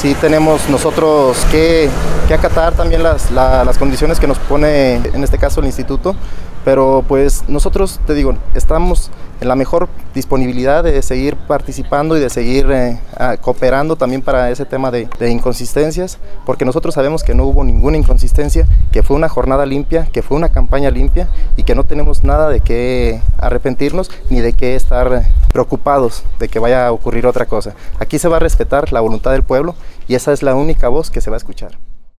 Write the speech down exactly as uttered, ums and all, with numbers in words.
sí tenemos nosotros que, que acatar también las, la, las condiciones que nos pone, en este caso, el instituto, pero pues nosotros, te digo, estamos en la mejor disponibilidad de seguir participando y de seguir eh, cooperando también para ese tema de, de inconsistencias, porque nosotros sabemos que no hubo ninguna inconsistencia, que fue una jornada limpia, que fue una campaña limpia y que no tenemos nada de qué arrepentirnos ni de qué estar preocupados de que vaya a ocurrir otra cosa. Aquí se va a respetar la voluntad del pueblo y esa es la única voz que se va a escuchar.